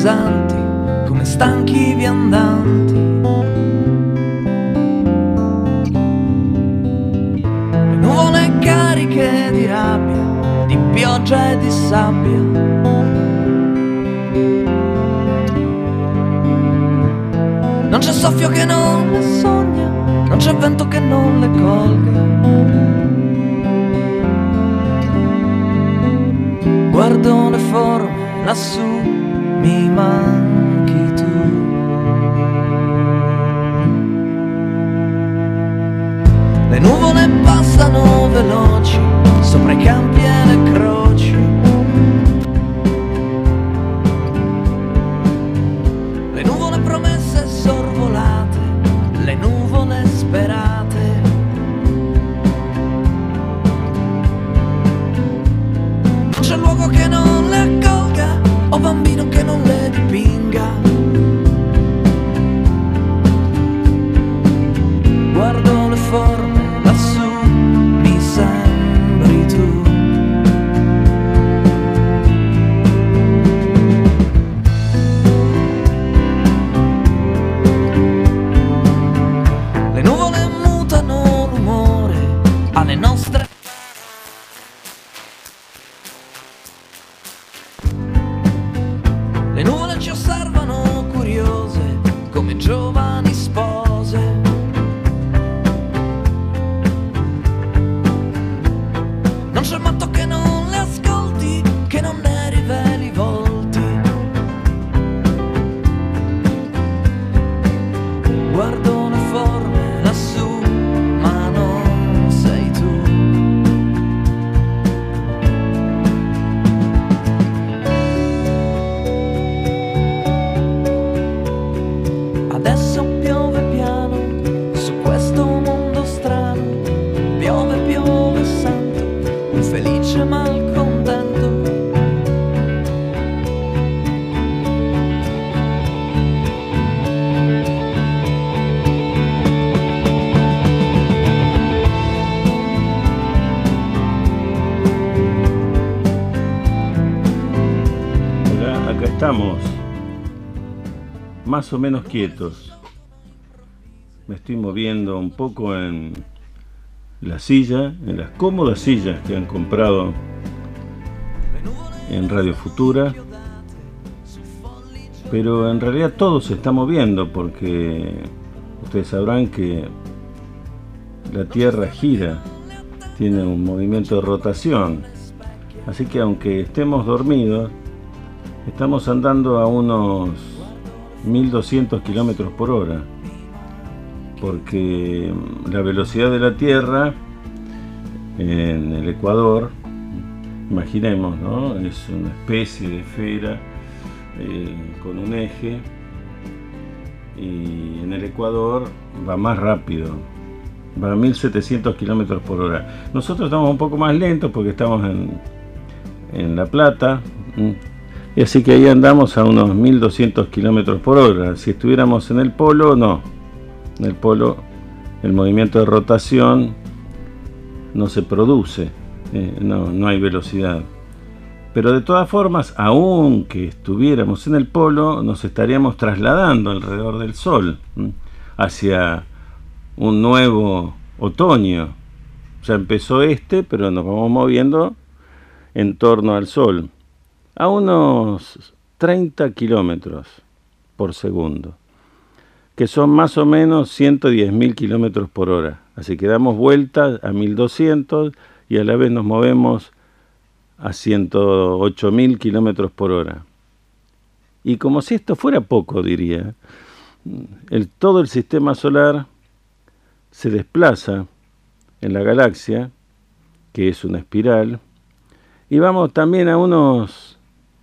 pesanti come stanchi viandanti. Le nuvole cariche di rabbia, di pioggia e di sabbia. Non c'è soffio che non le sogna, non c'è vento che non le colga. Guardo le forme lassù, mi manchi tu. Le nuvole passano veloci sopra i campi e le croci. Le nuvole promesse sorvolate, le nuvole sperate. Non c'è luogo che non le accolga, o bambino che non le dipinga. Guardo le forme lassù, mi sembri tu. Le nuvole mutano l'umore alle nostre. Le nuvole ci osservano curiose come giovani spose. Non c'è matto che non le ascolti, che non ne riveli i volti. Guardo le forme lassù, ma non sei tu. Adesso piove piano su questo mondo strano. Piove, piove, sento un felice malcontento. Hola, acá estamos, más o menos quietos. Me estoy moviendo un poco en la silla, en las cómodas sillas que han comprado en Radio Futura, pero en realidad todo se está moviendo porque ustedes sabrán que la Tierra gira, tiene un movimiento de rotación, así que aunque estemos dormidos, estamos andando a unos 1200 kilómetros por hora, porque la velocidad de la Tierra en el Ecuador, imaginemos, ¿no? Es una especie de esfera con un eje, y en el Ecuador va más rápido, va a 1700 kilómetros por hora. Nosotros estamos un poco más lentos porque estamos en La Plata, y así que ahí andamos a unos 1200 kilómetros por hora. Si estuviéramos en el polo, no. En el polo el movimiento de rotación no se produce, no hay velocidad. Pero de todas formas, aunque estuviéramos en el polo, nos estaríamos trasladando alrededor del Sol, hacia un nuevo otoño. Ya empezó pero nos vamos moviendo en torno al Sol, a unos 30 kilómetros por segundo, que son más o menos 110.000 kilómetros por hora. Así que damos vueltas a 1200 y a la vez nos movemos a 108.000 kilómetros por hora. Y como si esto fuera poco, diría, todo el sistema solar se desplaza en la galaxia, que es una espiral, y vamos también a unos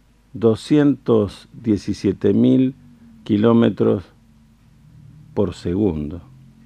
217.000 kilómetros por segundo.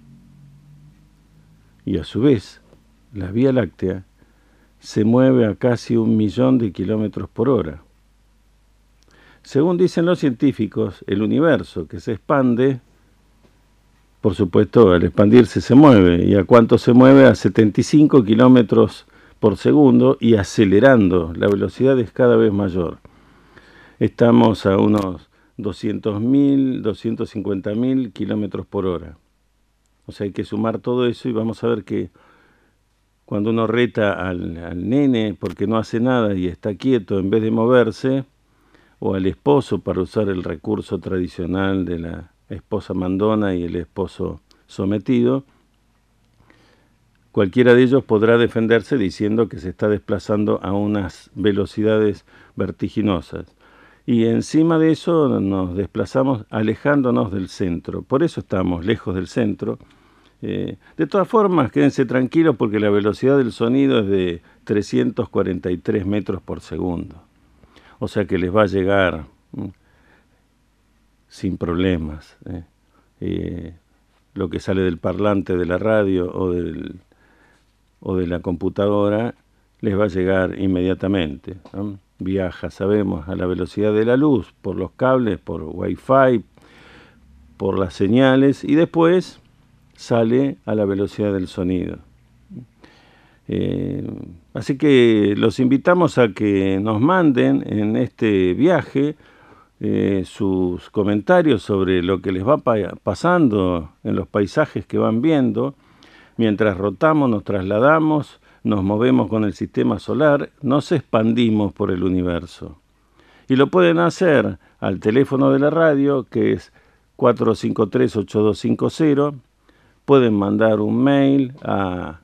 Y a su vez, la Vía Láctea se mueve a casi 1.000.000 de kilómetros por hora. Según dicen los científicos, el universo que se expande, por supuesto, al expandirse se mueve. ¿Y a cuánto se mueve? A 75 kilómetros por segundo, y acelerando, la velocidad es cada vez mayor. Estamos a unos 200.000, 250.000 kilómetros por hora. O sea, hay que sumar todo eso y vamos a ver que cuando uno reta al nene porque no hace nada y está quieto en vez de moverse, o al esposo para usar el recurso tradicional de la esposa mandona y el esposo sometido, cualquiera de ellos podrá defenderse diciendo que se está desplazando a unas velocidades vertiginosas. Y encima de eso nos desplazamos alejándonos del centro. Por eso estamos lejos del centro. De todas formas, quédense tranquilos porque la velocidad del sonido es de 343 metros por segundo. O sea que les va a llegar sin problemas. Lo que sale del parlante de la radio o de la computadora les va a llegar inmediatamente, ¿no? Viaja, sabemos, a la velocidad de la luz, por los cables, por Wi-Fi, por las señales, y después sale a la velocidad del sonido. Así que los invitamos a que nos manden en este viaje sus comentarios sobre lo que les va pasando en los paisajes que van viendo. Mientras rotamos, nos trasladamos, nos movemos con el sistema solar, nos expandimos por el universo. Y lo pueden hacer al teléfono de la radio, que es 453-8250. Pueden mandar un mail a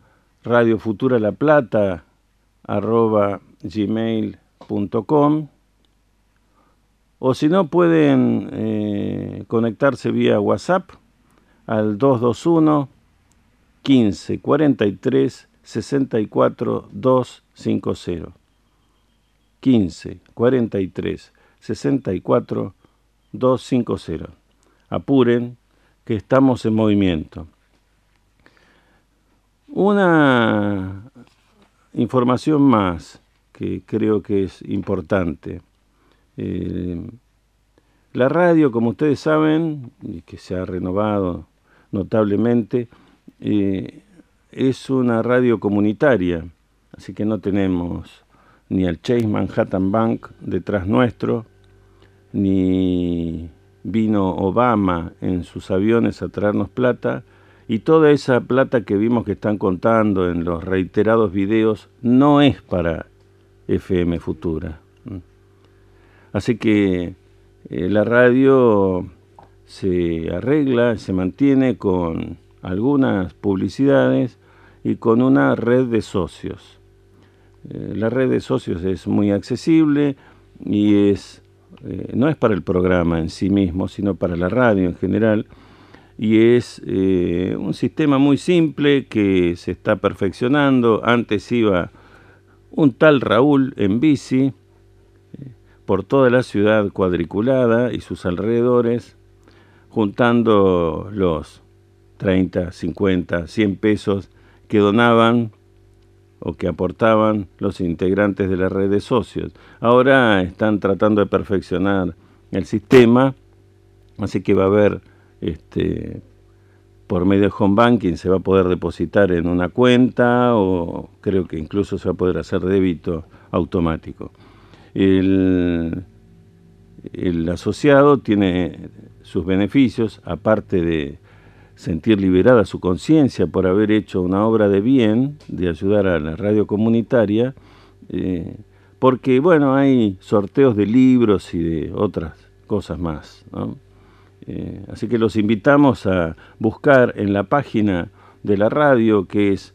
radiofuturalaplata@gmail.com, o si no pueden conectarse vía WhatsApp al 221 15 43 64 250. 15 43 64 250. Apuren, que estamos en movimiento. Una información más que creo que es importante. La radio, como ustedes saben, y que se ha renovado notablemente, es una radio comunitaria, así que no tenemos ni al Chase Manhattan Bank detrás nuestro, ni vino Obama en sus aviones a traernos plata, y toda esa plata que vimos que están contando en los reiterados videos no es para FM Futura. Así que la radio se arregla, se mantiene con algunas publicidades y con una red de socios. La red de socios es muy accesible y no es para el programa en sí mismo, sino para la radio en general, y es un sistema muy simple que se está perfeccionando. Antes iba un tal Raúl en bici por toda la ciudad cuadriculada y sus alrededores, juntando los 30, 50, 100 pesos que donaban o que aportaban los integrantes de la red de socios. Ahora están tratando de perfeccionar el sistema, así que va a haber, por medio de home banking se va a poder depositar en una cuenta, o creo que incluso se va a poder hacer débito automático. El asociado tiene sus beneficios, aparte de sentir liberada su conciencia por haber hecho una obra de bien, de ayudar a la radio comunitaria, porque, bueno, hay sorteos de libros y de otras cosas más, ¿no? Así que los invitamos a buscar en la página de la radio, que es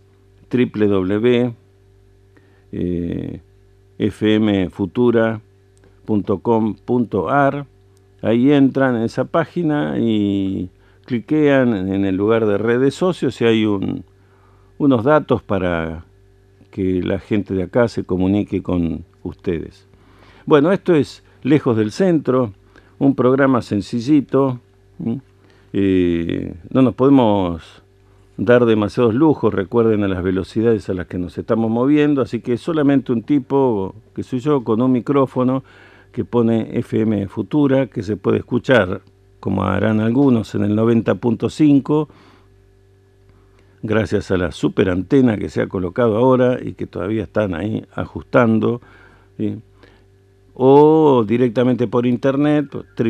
www.fmfutura.com.ar. Ahí entran en esa página y cliquean en el lugar de red de socios y hay unos datos para que la gente de acá se comunique con ustedes. Bueno, esto es Lejos del Centro, un programa sencillito. No nos podemos dar demasiados lujos, recuerden, a las velocidades a las que nos estamos moviendo, así que solamente un tipo, que soy yo, con un micrófono que pone FM Futura, que se puede escuchar, como harán algunos, en el 90.5, gracias a la super antena que se ha colocado ahora y que todavía están ahí ajustando, ¿sí? o directamente por internet,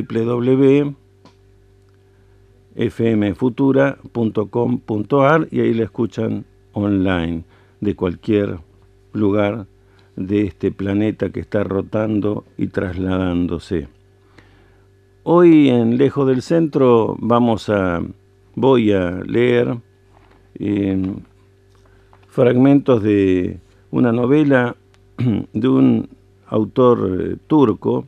www.fmfutura.com.ar, y ahí la escuchan online de cualquier lugar de este planeta que está rotando y trasladándose. Hoy en Lejos del Centro voy a leer fragmentos de una novela de un autor turco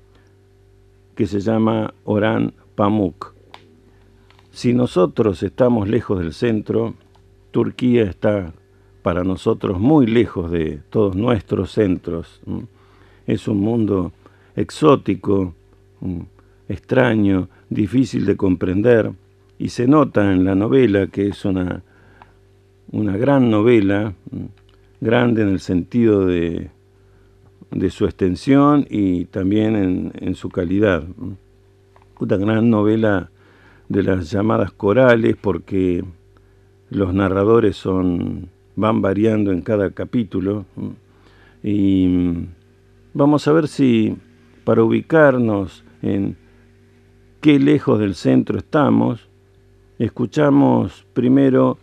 que se llama Orhan Pamuk. Si nosotros estamos lejos del centro, Turquía está para nosotros muy lejos de todos nuestros centros. Es un mundo exótico, extraño, difícil de comprender, y se nota en la novela que es una gran novela, grande en el sentido de su extensión y también en su calidad. Una gran novela de las llamadas corales, porque los narradores van variando en cada capítulo, y vamos a ver si, para ubicarnos en qué lejos del centro estamos, escuchamos primero,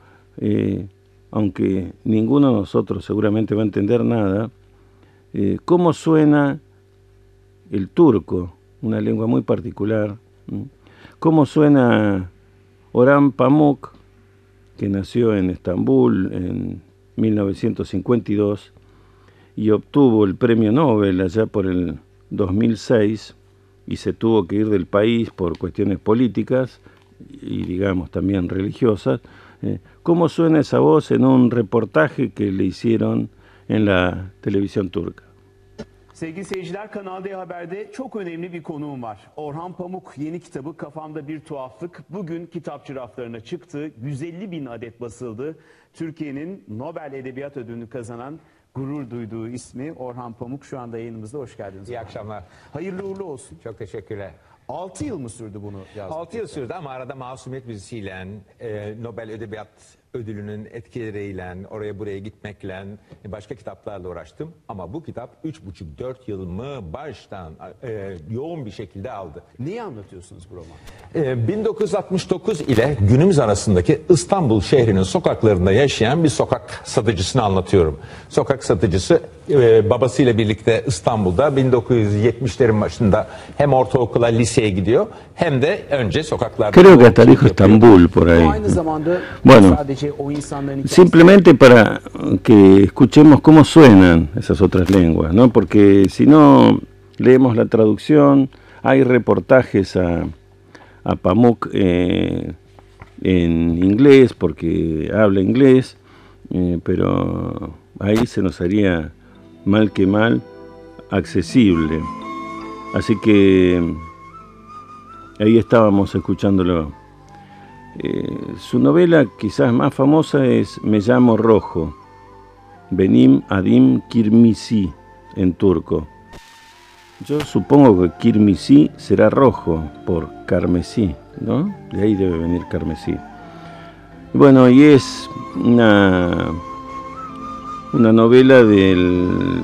aunque ninguno de nosotros seguramente va a entender nada, cómo suena el turco, una lengua muy particular, cómo suena Orhan Pamuk, que nació en Estambul en 1952 y obtuvo el premio Nobel allá por el 2006, y se tuvo que ir del país por cuestiones políticas y digamos también religiosas. ¿Cómo suena esa voz en un reportaje que le hicieron en la televisión turca? Sevgili seyirciler, Kanal D Haber'de çok önemli bir konuğum var. Orhan Pamuk yeni kitabı Kafamda Bir Tuhaflık bugün kitapçı raflarına çıktı. 150.000 adet basıldı. Türkiye'nin Nobel Edebiyat Ödülünü kazanan, gurur duyduğu ismi Orhan Pamuk şu anda yayınımızda. Hoş geldiniz. İyi akşamlar. Hayırlı uğurlu olsun. Çok teşekkürler. 6 yıl mı sürdü bunu yazmak? 6 yıl sürdü ama arada Masumiyet dizisiyle, Nobel Edebiyat Ödülü'nün etkileriyle, oraya buraya gitmekle, başka kitaplarla uğraştım. Ama bu kitap 3,5-4 yılımı baştan yoğun bir şekilde aldı. Neyi anlatıyorsunuz bu roman? 1969 ile günümüz arasındaki İstanbul şehrinin sokaklarında yaşayan bir sokak satıcısını anlatıyorum. Sokak satıcısı babasıyla birlikte İstanbul'da 1970'lerin başında hem ortaokula, liseye gidiyor hem de önce sokaklarda... Creo que hasta dijo Estambul por ahí. Aynı zamanda Bueno, o insanların simplemente para que escuchemos cómo suenan esas otras lenguas, ¿no? Porque si no leemos la traducción, hay reportajes a Pamuk en inglés, porque habla inglés, pero ahí se nos haría mal que mal accesible. Así que ahí estábamos escuchándolo. Su novela quizás más famosa es Me llamo Rojo, Benim Adim Kirmisi en turco. Yo supongo que Kirmisi será rojo por carmesí, ¿no? De ahí debe venir carmesí. Bueno, y es una novela del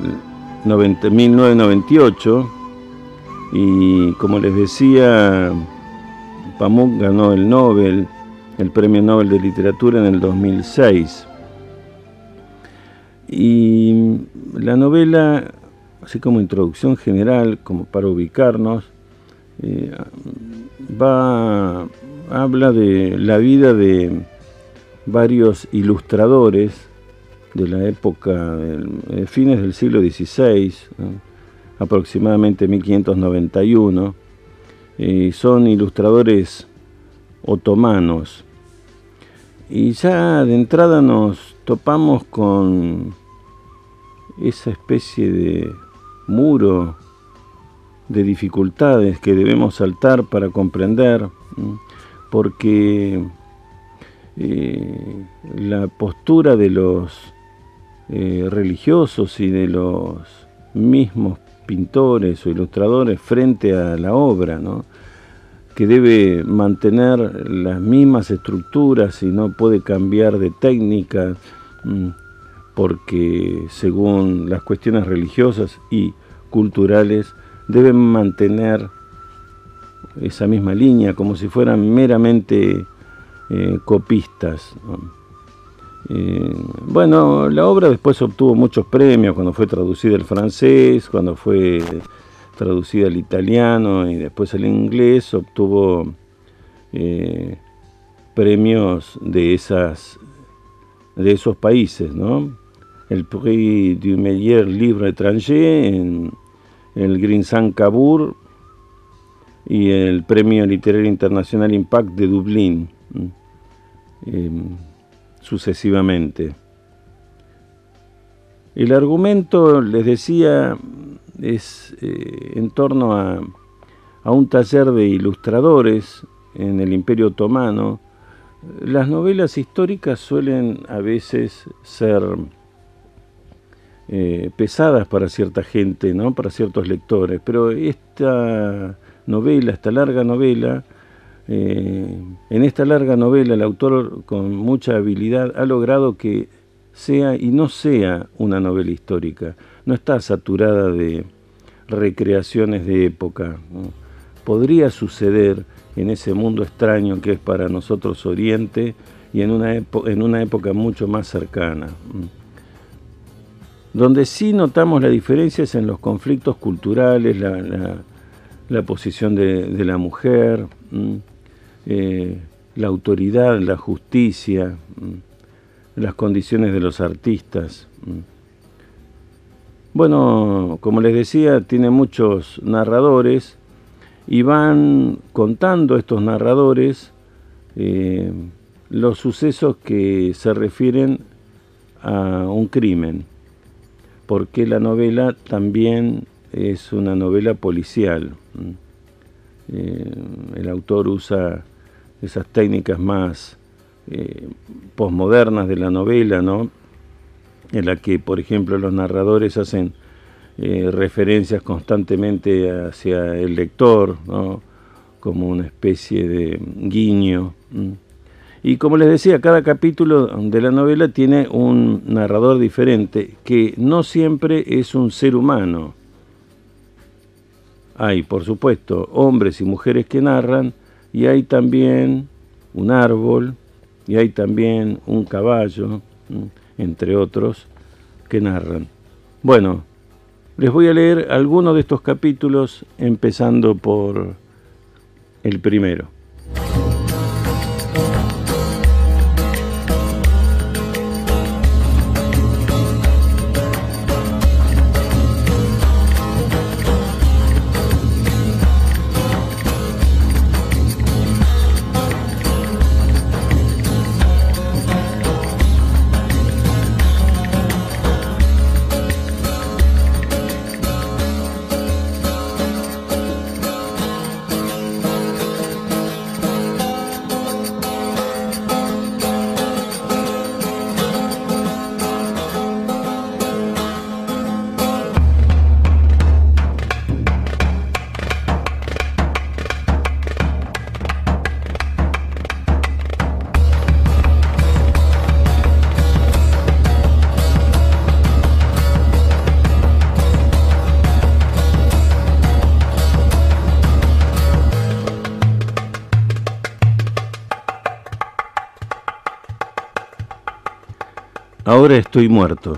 1998, y como les decía, Pamuk ganó el Premio Nobel de Literatura en el 2006. Y la novela, así como introducción general, como para ubicarnos, habla de la vida de varios ilustradores de la época de fines del siglo XVI, ¿no? Aproximadamente 1591. Son ilustradores otomanos. Y ya de entrada nos topamos con esa especie de muro de dificultades que debemos saltar para comprender, porque la postura de los religiosos y de los mismos pintores o ilustradores frente a la obra, ¿no? Que debe mantener las mismas estructuras y no puede cambiar de técnica, porque según las cuestiones religiosas y culturales deben mantener esa misma línea, como si fueran meramente copistas, ¿no? Bueno, la obra después obtuvo muchos premios cuando fue traducida al francés, cuando fue traducida al italiano y después al inglés, obtuvo premios de esos países, ¿no? El Prix du Meilleur Livre Étranger en el Grinsan Cabur y el Premio Literario Internacional Impact de Dublín, sucesivamente. El argumento, les decía, es en torno a un taller de ilustradores en el Imperio Otomano. Las novelas históricas suelen a veces ser pesadas para cierta gente, ¿no? Para ciertos lectores, pero esta larga novela, en esta larga novela el autor con mucha habilidad ha logrado que sea y no sea una novela histórica, no está saturada de recreaciones de época, ¿no? Podría suceder en ese mundo extraño que es para nosotros Oriente y en una época mucho más cercana. Donde sí notamos la diferencia es en los conflictos culturales, la posición de la mujer, la autoridad, la justicia, las condiciones de los artistas. Bueno, como les decía, tiene muchos narradores y van contando estos narradores los sucesos que se refieren a un crimen, porque la novela también es una novela policial. El autor usa esas técnicas más posmodernas de la novela, ¿no? En la que, por ejemplo, los narradores hacen referencias constantemente hacia el lector, ¿no? Como una especie de guiño. Y como les decía, cada capítulo de la novela tiene un narrador diferente, que no siempre es un ser humano. Hay, por supuesto, hombres y mujeres que narran, y hay también un árbol, y hay también un caballo, entre otros, que narran. Bueno, les voy a leer algunos de estos capítulos, empezando por el primero. Ahora estoy muerto.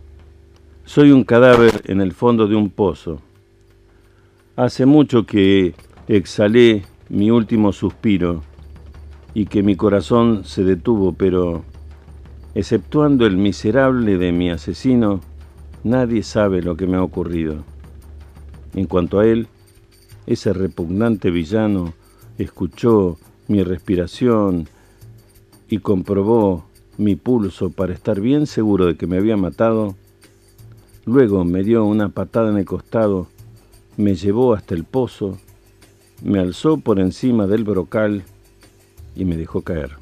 Soy un cadáver en el fondo de un pozo. Hace mucho que exhalé mi último suspiro y que mi corazón se detuvo, pero, exceptuando el miserable de mi asesino, nadie sabe lo que me ha ocurrido. En cuanto a él, ese repugnante villano escuchó mi respiración y comprobó mi pulso para estar bien seguro de que me había matado. Luego me dio una patada en el costado, me llevó hasta el pozo, me alzó por encima del brocal y me dejó caer.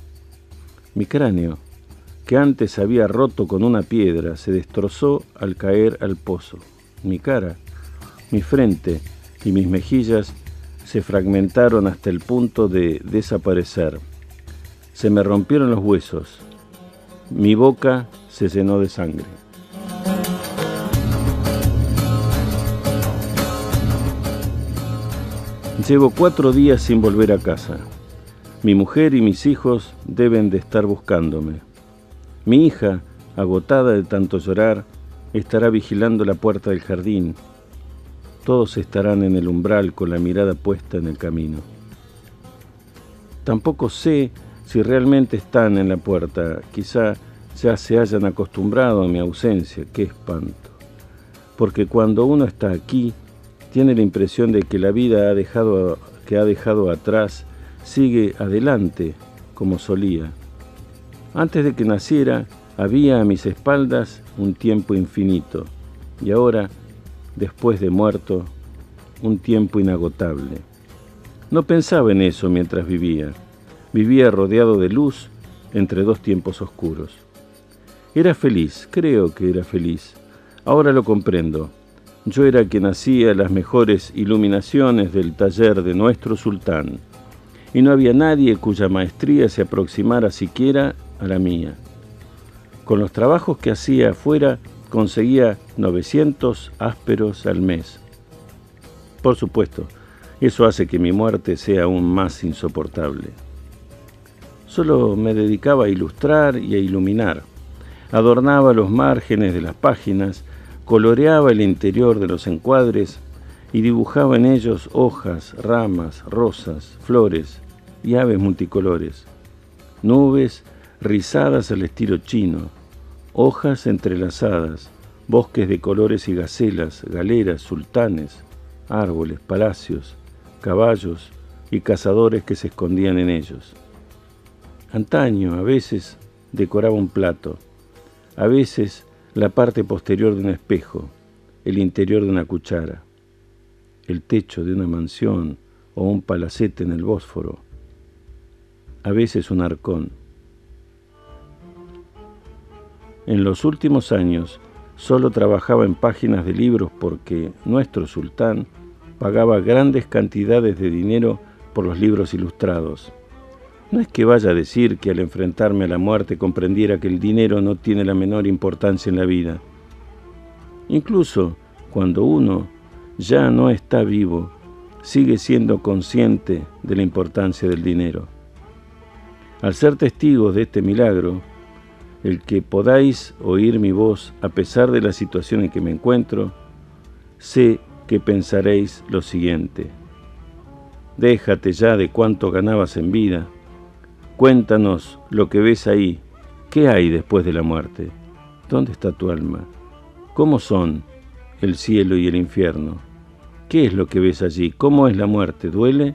Mi cráneo, que antes había roto con una piedra, se destrozó al caer al pozo. Mi cara, mi frente y mis mejillas se fragmentaron hasta el punto de desaparecer. Se me rompieron los huesos. Mi boca se llenó de sangre. Llevo 4 días sin volver a casa. Mi mujer y mis hijos deben de estar buscándome. Mi hija, agotada de tanto llorar, estará vigilando la puerta del jardín. Todos estarán en el umbral con la mirada puesta en el camino. Tampoco sé si realmente están en la puerta. Quizá ya se hayan acostumbrado a mi ausencia. ¡Qué espanto! Porque cuando uno está aquí, tiene la impresión de que la vida ha dejado atrás sigue adelante como solía. Antes de que naciera, había a mis espaldas un tiempo infinito, y ahora, después de muerto, un tiempo inagotable. No pensaba en eso mientras vivía. Vivía rodeado de luz entre 2 tiempos oscuros. Era feliz, creo que era feliz. Ahora lo comprendo. Yo era quien hacía las mejores iluminaciones del taller de nuestro sultán, y no había nadie cuya maestría se aproximara siquiera a la mía. Con los trabajos que hacía afuera, conseguía 900 ásperos al mes. Por supuesto, eso hace que mi muerte sea aún más insoportable. Solo me dedicaba a ilustrar y a iluminar. Adornaba los márgenes de las páginas, coloreaba el interior de los encuadres y dibujaba en ellos hojas, ramas, rosas, flores y aves multicolores, nubes rizadas al estilo chino, hojas entrelazadas, bosques de colores y gacelas, galeras, sultanes, árboles, palacios, caballos y cazadores que se escondían en ellos. Antaño, a veces, decoraba un plato, a veces la parte posterior de un espejo, el interior de una cuchara, el techo de una mansión o un palacete en el Bósforo, a veces un arcón. En los últimos años solo trabajaba en páginas de libros porque nuestro sultán pagaba grandes cantidades de dinero por los libros ilustrados. No es que vaya a decir que al enfrentarme a la muerte comprendiera que el dinero no tiene la menor importancia en la vida. Incluso cuando uno ya no está vivo, sigue siendo consciente de la importancia del dinero. Al ser testigos de este milagro, el que podáis oír mi voz a pesar de la situación en que me encuentro, sé que pensaréis lo siguiente: déjate ya de cuánto ganabas en vida. Cuéntanos lo que ves ahí. ¿Qué hay después de la muerte? ¿Dónde está tu alma? ¿Cómo son el cielo y el infierno? ¿Qué es lo que ves allí? ¿Cómo es la muerte? ¿Duele?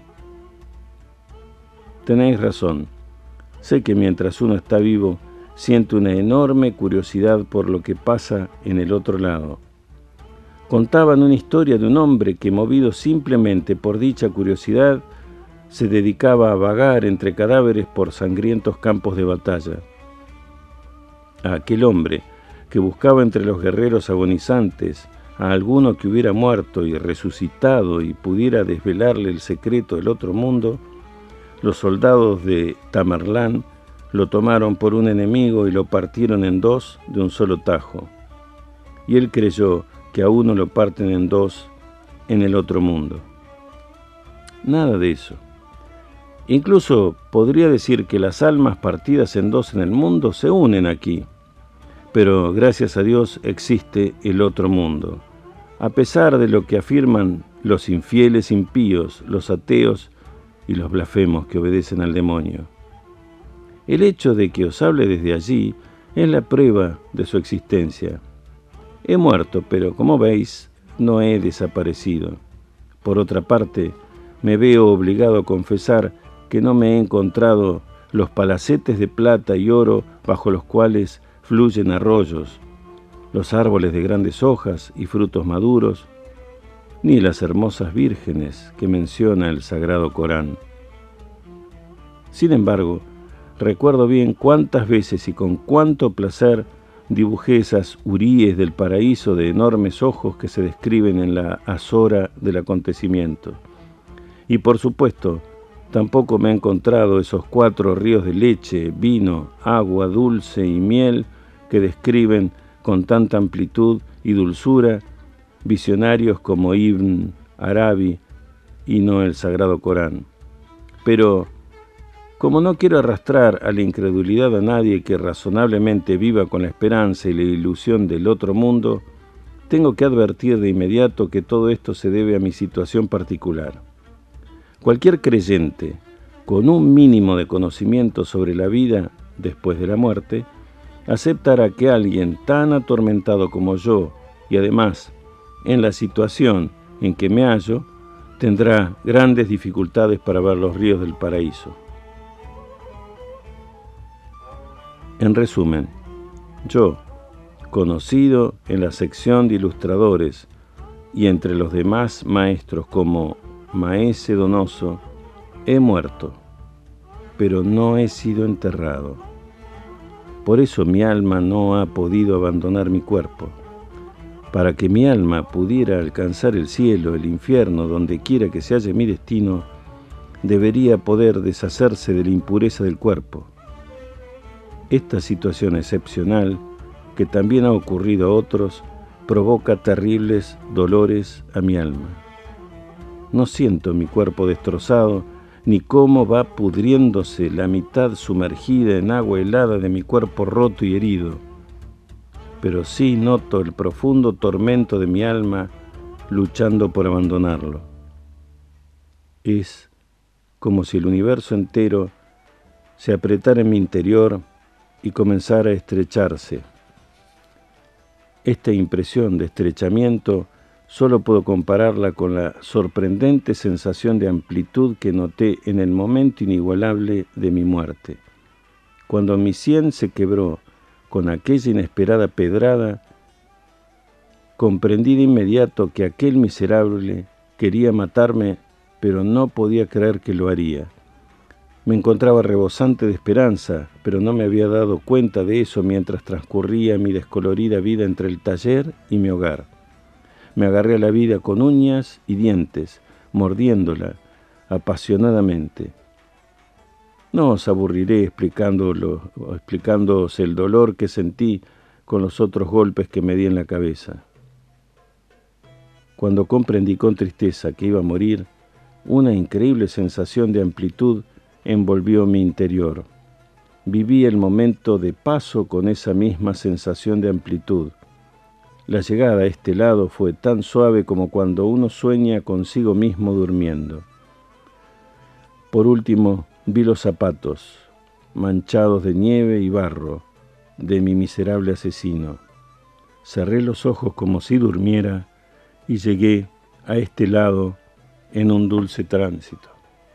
Tenéis razón. Sé que mientras uno está vivo, siente una enorme curiosidad por lo que pasa en el otro lado. Contaban una historia de un hombre que, movido simplemente por dicha curiosidad, se dedicaba a vagar entre cadáveres por sangrientos campos de batalla. A aquel hombre, que buscaba entre los guerreros agonizantes a alguno que hubiera muerto y resucitado y pudiera desvelarle el secreto del otro mundo, los soldados de Tamerlán lo tomaron por un enemigo y lo partieron en 2 de un solo tajo. Y él creyó que a uno lo parten en 2 en el otro mundo. Nada de eso. Incluso podría decir que las almas partidas en 2 en el mundo se unen aquí. Pero gracias a Dios existe el otro mundo. A pesar de lo que afirman los infieles impíos, los ateos y los blasfemos que obedecen al demonio. El hecho de que os hable desde allí es la prueba de su existencia. He muerto, pero como veis, no he desaparecido. Por otra parte, me veo obligado a confesar que no me he encontrado los palacetes de plata y oro bajo los cuales fluyen arroyos, los árboles de grandes hojas y frutos maduros, ni las hermosas vírgenes que menciona el Sagrado Corán. Sin embargo, recuerdo bien cuántas veces y con cuánto placer dibujé esas huríes del paraíso de enormes ojos que se describen en la azora del acontecimiento. Y por supuesto, tampoco me he encontrado esos 4 ríos de leche, vino, agua dulce y miel que describen con tanta amplitud y dulzura visionarios como Ibn Arabi y no el Sagrado Corán. Pero, como no quiero arrastrar a la incredulidad a nadie que razonablemente viva con la esperanza y la ilusión del otro mundo, tengo que advertir de inmediato que todo esto se debe a mi situación particular. Cualquier creyente, con un mínimo de conocimiento sobre la vida después de la muerte, aceptará que alguien tan atormentado como yo, y además en la situación en que me hallo, tendrá grandes dificultades para ver los ríos del paraíso. En resumen, yo, conocido en la sección de ilustradores y entre los demás maestros como Maese Donoso, he muerto, pero no he sido enterrado. Por eso mi alma no ha podido abandonar mi cuerpo. Para que mi alma pudiera alcanzar el cielo, el infierno, donde quiera que se halle mi destino, debería poder deshacerse de la impureza del cuerpo. Esta situación excepcional, que también ha ocurrido a otros, provoca terribles dolores a mi alma. No siento mi cuerpo destrozado, ni cómo va pudriéndose la mitad sumergida en agua helada de mi cuerpo roto y herido, pero sí noto el profundo tormento de mi alma luchando por abandonarlo. Es como si el universo entero se apretara en mi interior y comenzara a estrecharse. Esta impresión de estrechamiento solo puedo compararla con la sorprendente sensación de amplitud que noté en el momento inigualable de mi muerte. Cuando mi sien se quebró con aquella inesperada pedrada, comprendí de inmediato que aquel miserable quería matarme, pero no podía creer que lo haría. Me encontraba rebosante de esperanza, pero no me había dado cuenta de eso mientras transcurría mi descolorida vida entre el taller y mi hogar. Me agarré a la vida con uñas y dientes, mordiéndola apasionadamente. No os aburriré explicándoos el dolor que sentí con los otros golpes que me di en la cabeza. Cuando comprendí con tristeza que iba a morir, una increíble sensación de amplitud envolvió mi interior. Viví el momento de paso con esa misma sensación de amplitud. La llegada a este lado fue tan suave como cuando uno sueña consigo mismo durmiendo. Por último, vi los zapatos, manchados de nieve y barro, de mi miserable asesino. Cerré los ojos como si durmiera y llegué a este lado en un dulce tránsito.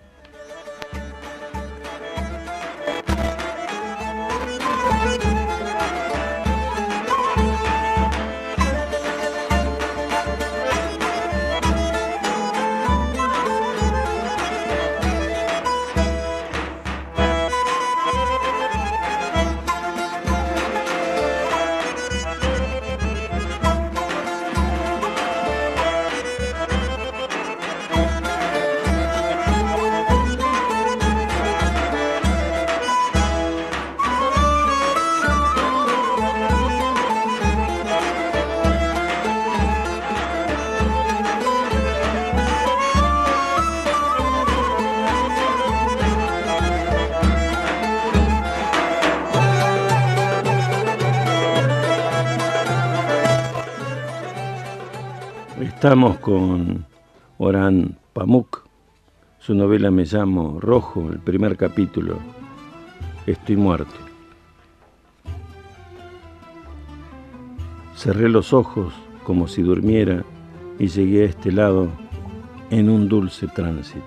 Estamos con Orhan Pamuk. Su novela Me llamo Rojo, el primer capítulo. Estoy muerto. Cerré los ojos como si durmiera y llegué a este lado en un dulce tránsito.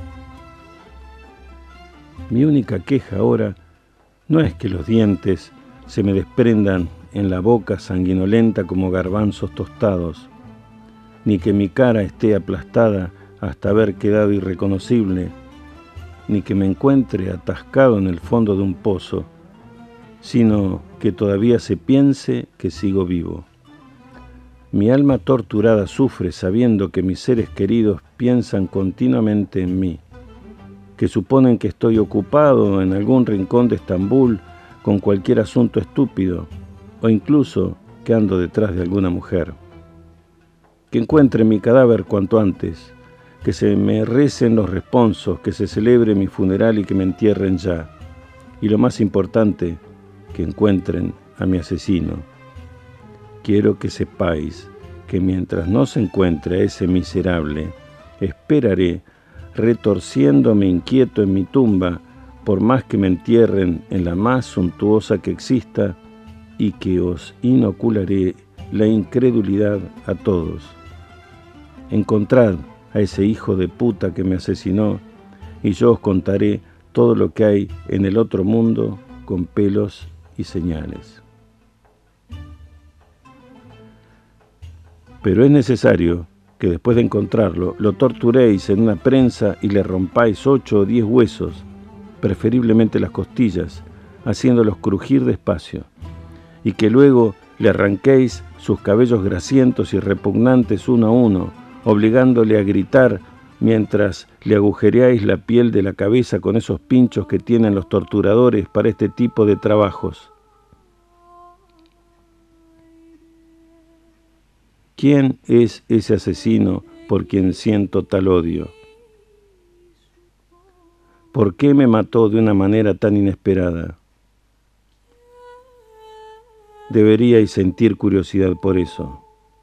Mi única queja ahora no es que los dientes se me desprendan en la boca sanguinolenta como garbanzos tostados, ni que mi cara esté aplastada hasta haber quedado irreconocible, ni que me encuentre atascado en el fondo de un pozo, sino que todavía se piense que sigo vivo. Mi alma torturada sufre sabiendo que mis seres queridos piensan continuamente en mí, que suponen que estoy ocupado en algún rincón de Estambul con cualquier asunto estúpido, o incluso que ando detrás de alguna mujer. Que encuentren mi cadáver cuanto antes, que se me recen los responsos, que se celebre mi funeral y que me entierren ya. Y lo más importante, que encuentren a mi asesino. Quiero que sepáis que mientras no se encuentre a ese miserable, esperaré, retorciéndome inquieto en mi tumba, por más que me entierren en la más suntuosa que exista, y que os inocularé la incredulidad a todos. Encontrad a ese hijo de puta que me asesinó, y yo os contaré todo lo que hay en el otro mundo con pelos y señales. Pero es necesario que después de encontrarlo, lo torturéis en una prensa y le rompáis 8 o 10 huesos, preferiblemente las costillas, haciéndolos crujir despacio, y que luego le arranquéis sus cabellos grasientos y repugnantes uno a uno, obligándole a gritar mientras le agujereáis la piel de la cabeza con esos pinchos que tienen los torturadores para este tipo de trabajos. ¿Quién es ese asesino por quien siento tal odio? ¿Por qué me mató de una manera tan inesperada? Deberíais sentir curiosidad por eso.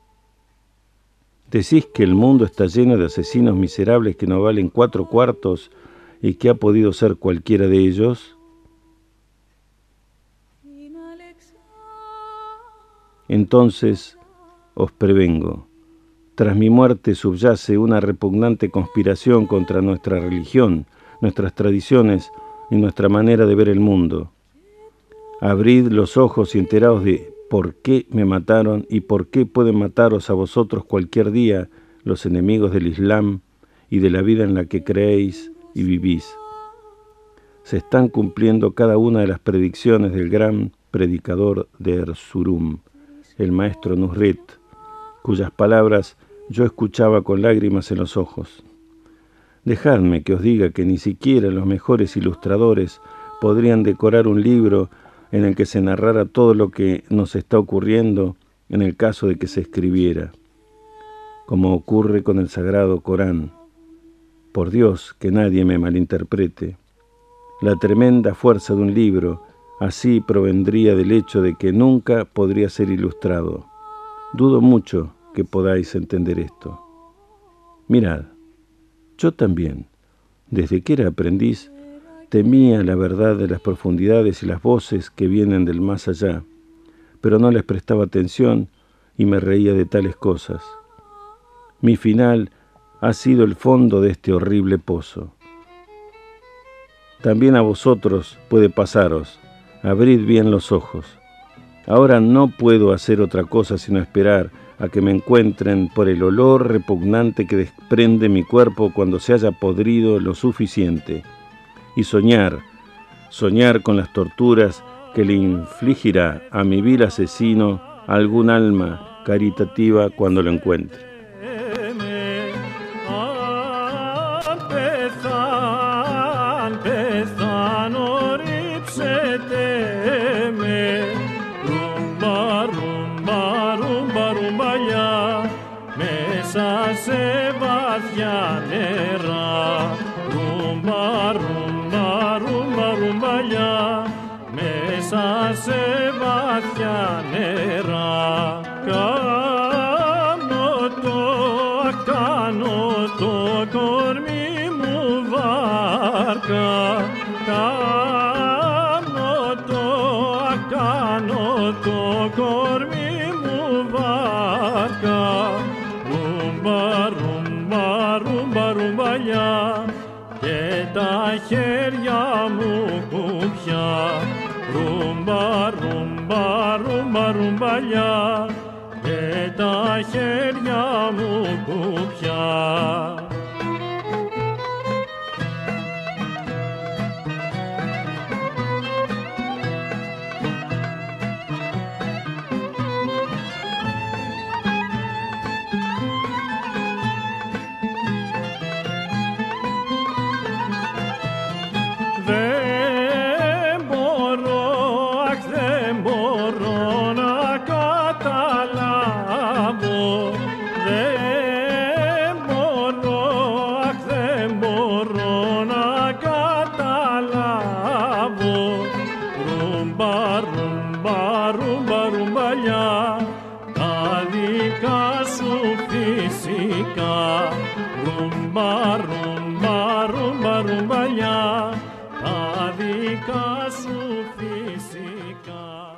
¿Decís que el mundo está lleno de asesinos miserables que no valen 4 cuartos y que ha podido ser cualquiera de ellos? Entonces, os prevengo, tras mi muerte subyace una repugnante conspiración contra nuestra religión, nuestras tradiciones y nuestra manera de ver el mundo. Abrid los ojos y enteraos de por qué me mataron y por qué pueden mataros a vosotros cualquier día los enemigos del Islam y de la vida en la que creéis y vivís. Se están cumpliendo cada una de las predicciones del gran predicador de Erzurum, el maestro Nusret, cuyas palabras yo escuchaba con lágrimas en los ojos. Dejadme que os diga que ni siquiera los mejores ilustradores podrían decorar un libro en el que se narrara todo lo que nos está ocurriendo en el caso de que se escribiera, como ocurre con el Sagrado Corán. Por Dios, que nadie me malinterprete. La tremenda fuerza de un libro así provendría del hecho de que nunca podría ser ilustrado. Dudo mucho que podáis entender esto. Mirad, yo también, desde que era aprendiz, temía la verdad de las profundidades y las voces que vienen del más allá, pero no les prestaba atención y me reía de tales cosas. Mi final ha sido el fondo de este horrible pozo. También a vosotros puede pasaros. Abrid bien los ojos. Ahora no puedo hacer otra cosa sino esperar a que me encuentren por el olor repugnante que desprende mi cuerpo cuando se haya podrido lo suficiente, y soñar con las torturas que le infligirá a mi vil asesino algún alma caritativa cuando lo encuentre. Σε βαθιά νερά, ρούμπα, ρούμπα, ρούμπα, ρουμπαλιά, μέσα σε βαθιά νερά. Κάνω το κορμί μου βάρκα, κάνω το κορμί μου βάρκα. Ρουμπαλιά και τα χέρια μου κουπιά, ρουμπα, ρουμπα, ρουμπα, ρουμπαλιά και τα χέρια μου κουπιά. Δεν μπορώ fica su física.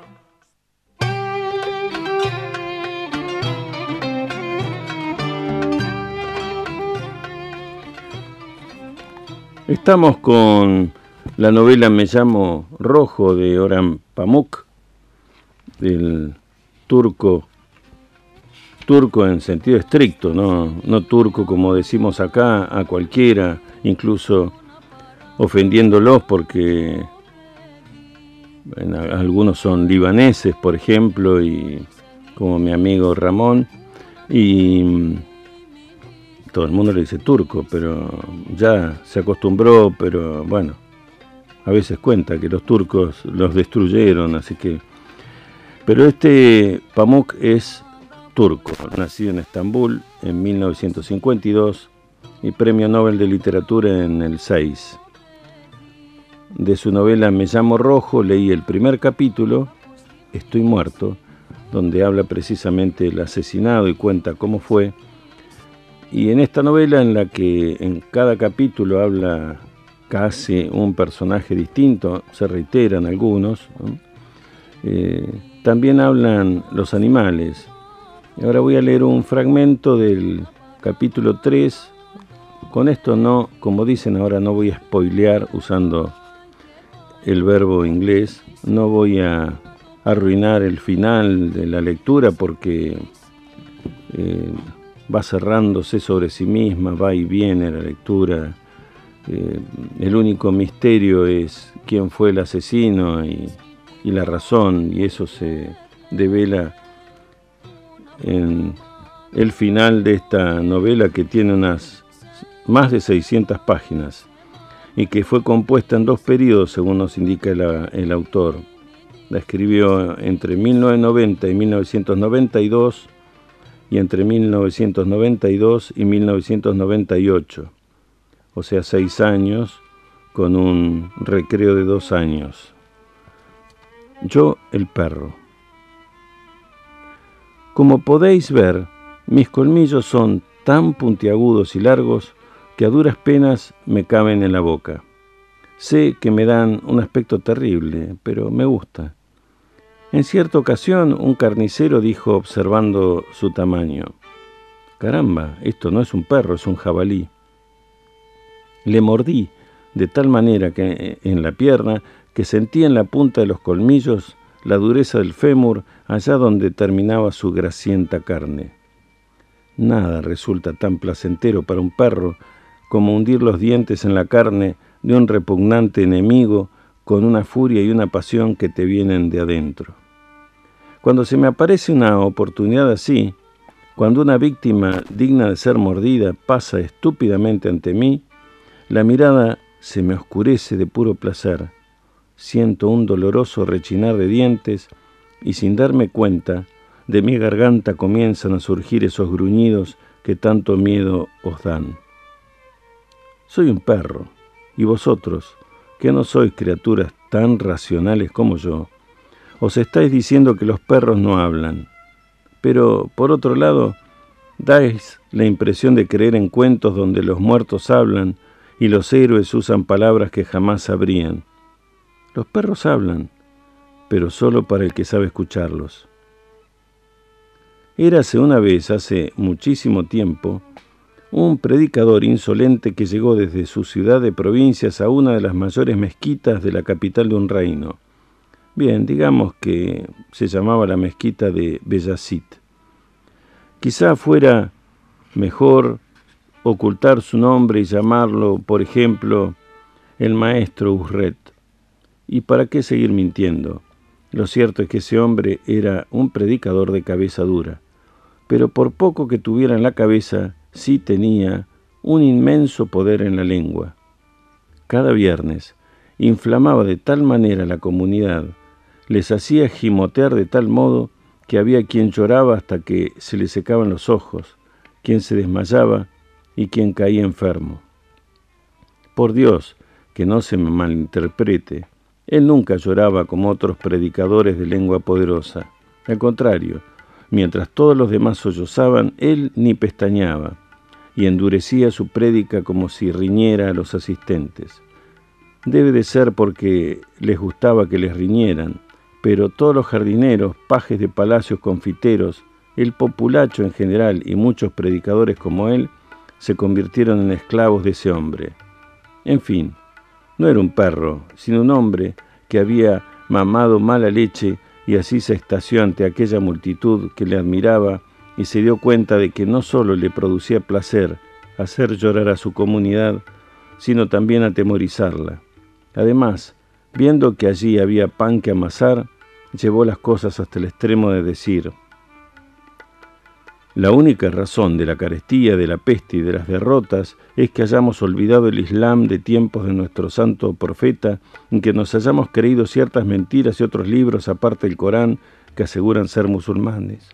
Estamos con la novela Me llamo Rojo de Orhan Pamuk, del turco en sentido estricto, no turco como decimos acá a cualquiera, incluso ofendiéndolos porque bueno, algunos son libaneses, por ejemplo, y como mi amigo Ramón, y todo el mundo le dice turco, pero ya se acostumbró, pero bueno, a veces cuenta que los turcos los destruyeron, así que... Pero este Pamuk es turco, nacido en Estambul en 1952 y Premio Nobel de Literatura en el 6. De su novela Me llamo Rojo leí el primer capítulo, Estoy muerto, donde habla precisamente del asesinado y cuenta cómo fue. Y en esta novela, en la que en cada capítulo habla casi un personaje distinto, se reiteran algunos, ¿no? También hablan los animales. Y ahora voy a leer un fragmento del capítulo 3. Con esto no, como dicen ahora, no voy a spoilear usando el verbo inglés, no voy a arruinar el final de la lectura porque va cerrándose sobre sí misma, va y viene la lectura. El único misterio es quién fue el asesino y la razón, y eso se devela en el final de esta novela, que tiene unas más de 600 páginas y que fue compuesta en 2 periodos, según nos indica el autor. La escribió entre 1990 y 1992 y entre 1992 y 1998, o sea, 6 años con un recreo de 2 años. Yo, el perro. Como podéis ver, mis colmillos son tan puntiagudos y largos que a duras penas me caben en la boca. Sé que me dan un aspecto terrible, pero me gusta. En cierta ocasión, un carnicero dijo observando su tamaño: «Caramba, esto no es un perro, es un jabalí». Le mordí de tal manera que en la pierna que sentí en la punta de los colmillos la dureza del fémur allá donde terminaba su grasienta carne. Nada resulta tan placentero para un perro como hundir los dientes en la carne de un repugnante enemigo con una furia y una pasión que te vienen de adentro. Cuando se me aparece una oportunidad así, cuando una víctima digna de ser mordida pasa estúpidamente ante mí, la mirada se me oscurece de puro placer. Siento un doloroso rechinar de dientes y sin darme cuenta, de mi garganta comienzan a surgir esos gruñidos que tanto miedo os dan. Soy un perro, y vosotros, que no sois criaturas tan racionales como yo, os estáis diciendo que los perros no hablan. Pero, por otro lado, dais la impresión de creer en cuentos donde los muertos hablan y los héroes usan palabras que jamás sabrían. Los perros hablan, pero solo para el que sabe escucharlos. Érase una vez, hace muchísimo tiempo, un predicador insolente que llegó desde su ciudad de provincias a una de las mayores mezquitas de la capital de un reino. Bien, digamos que se llamaba la mezquita de Beyazit. Quizá fuera mejor ocultar su nombre y llamarlo, por ejemplo, el maestro Usret. ¿Y para qué seguir mintiendo? Lo cierto es que ese hombre era un predicador de cabeza dura, pero por poco que tuviera en la cabeza, sí tenía un inmenso poder en la lengua. Cada viernes inflamaba de tal manera la comunidad, les hacía gimotear de tal modo que había quien lloraba hasta que se le secaban los ojos, quien se desmayaba y quien caía enfermo. Por Dios, que no se me malinterprete, él nunca lloraba como otros predicadores de lengua poderosa. Al contrario, mientras todos los demás sollozaban, él ni pestañeaba y endurecía su prédica como si riñera a los asistentes. Debe de ser porque les gustaba que les riñeran, pero todos los jardineros, pajes de palacios, confiteros, el populacho en general y muchos predicadores como él se convirtieron en esclavos de ese hombre. En fin, no era un perro, sino un hombre que había mamado mala leche y así se extasió ante aquella multitud que le admiraba y se dio cuenta de que no solo le producía placer hacer llorar a su comunidad, sino también atemorizarla. Además, viendo que allí había pan que amasar, llevó las cosas hasta el extremo de decir: la única razón de la carestía, de la peste y de las derrotas es que hayamos olvidado el Islam de tiempos de nuestro santo profeta, en que nos hayamos creído ciertas mentiras y otros libros aparte del Corán que aseguran ser musulmanes.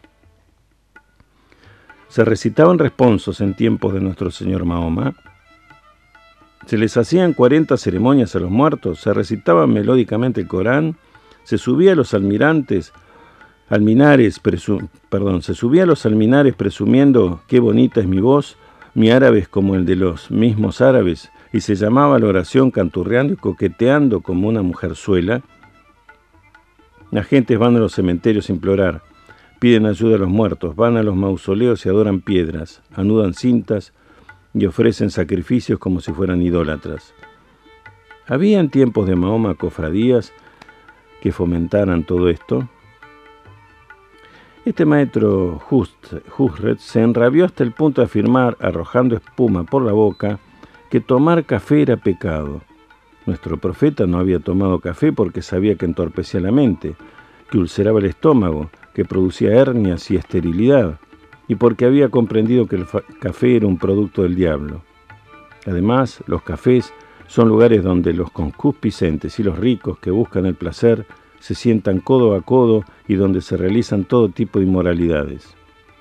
Se recitaban responsos en tiempos de nuestro señor Mahoma. Se les hacían 40 ceremonias a los muertos, se recitaba melódicamente el Corán, se subía a los alminares presumiendo qué bonita es mi voz, mi árabe es como el de los mismos árabes, y se llamaba la oración canturreando y coqueteando como una mujerzuela. Las gentes van a los cementerios a implorar, piden ayuda a los muertos, van a los mausoleos y adoran piedras, anudan cintas y ofrecen sacrificios como si fueran idólatras. ¿Había en tiempos de Mahoma cofradías que fomentaran todo esto? Este maestro Husret se enrabió hasta el punto de afirmar, arrojando espuma por la boca, que tomar café era pecado. Nuestro profeta no había tomado café porque sabía que entorpecía la mente, que ulceraba el estómago, que producía hernias y esterilidad, y porque había comprendido que el café era un producto del diablo. Además, los cafés son lugares donde los concupiscentes y los ricos que buscan el placer se sientan codo a codo y donde se realizan todo tipo de inmoralidades.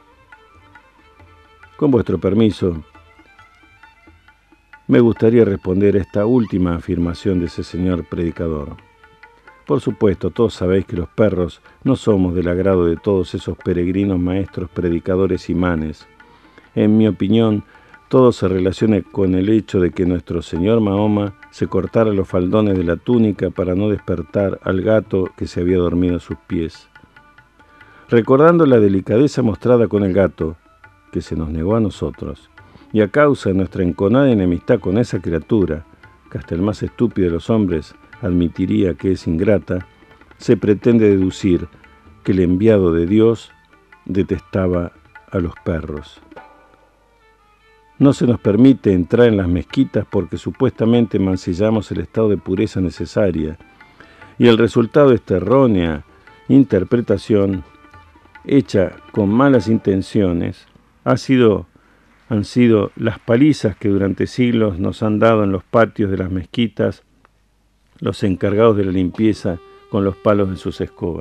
Con vuestro permiso, me gustaría responder a esta última afirmación de ese señor predicador. Por supuesto, todos sabéis que los perros no somos del agrado de todos esos peregrinos maestros predicadores imanes. En mi opinión, todo se relaciona con el hecho de que nuestro señor Mahoma se cortara los faldones de la túnica para no despertar al gato que se había dormido a sus pies. Recordando la delicadeza mostrada con el gato, que se nos negó a nosotros, y a causa de nuestra enconada enemistad con esa criatura, que hasta el más estúpido de los hombres admitiría que es ingrata, se pretende deducir que el enviado de Dios detestaba a los perros. No se nos permite entrar en las mezquitas porque supuestamente mancillamos el estado de pureza necesaria, y el resultado de esta errónea interpretación, hecha con malas intenciones, han sido las palizas que durante siglos nos han dado en los patios de las mezquitas los encargados de la limpieza con los palos de sus escobas.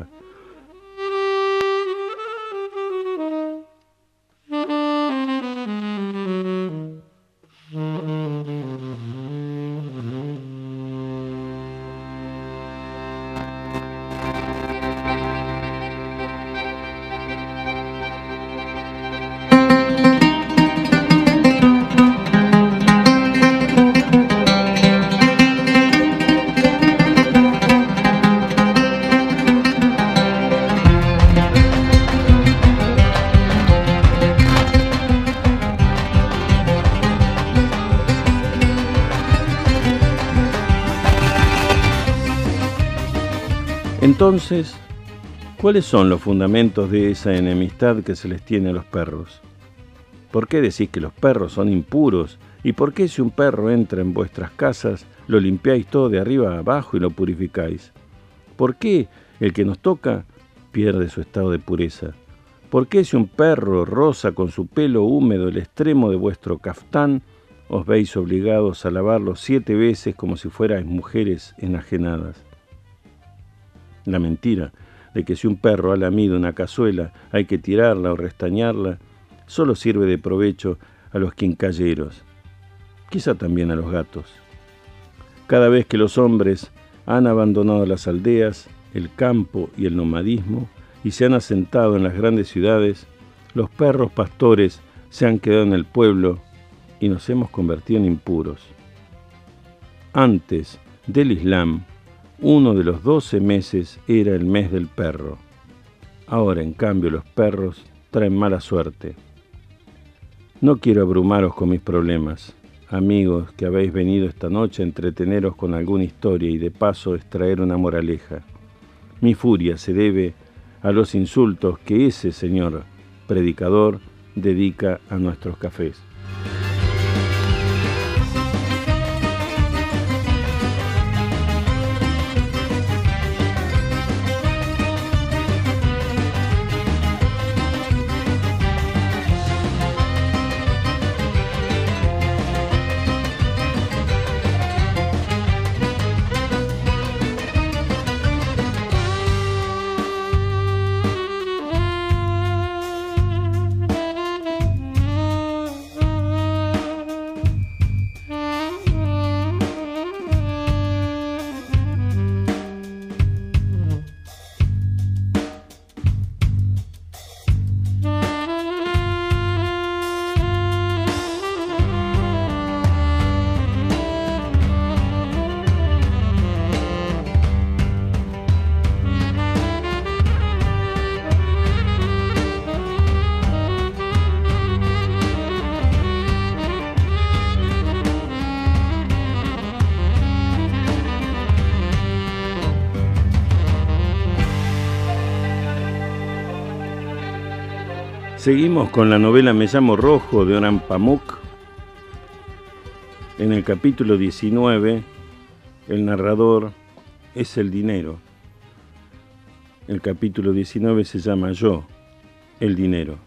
Entonces, ¿cuáles son los fundamentos de esa enemistad que se les tiene a los perros? ¿Por qué decís que los perros son impuros? ¿Y por qué si un perro entra en vuestras casas, lo limpiáis todo de arriba a abajo y lo purificáis? ¿Por qué el que nos toca pierde su estado de pureza? ¿Por qué si un perro roza con su pelo húmedo el extremo de vuestro caftán, os veis obligados a lavarlo 7 veces como si fuerais mujeres enajenadas? La mentira de que si un perro ha lamido una cazuela hay que tirarla o restañarla solo sirve de provecho a los quincalleros, quizá también a los gatos. Cada vez que los hombres han abandonado las aldeas, el campo y el nomadismo y se han asentado en las grandes ciudades, los perros pastores se han quedado en el pueblo y nos hemos convertido en impuros. Antes del Islam, uno de los 12 meses era el mes del perro. Ahora, en cambio, los perros traen mala suerte. No quiero abrumaros con mis problemas, amigos que habéis venido esta noche a entreteneros con alguna historia y de paso extraer una moraleja. Mi furia se debe a los insultos que ese señor predicador dedica a nuestros cafés. Seguimos con la novela Me llamo Rojo de Orhan Pamuk. En el capítulo 19, el narrador es el dinero. El capítulo 19 se llama Yo, el dinero.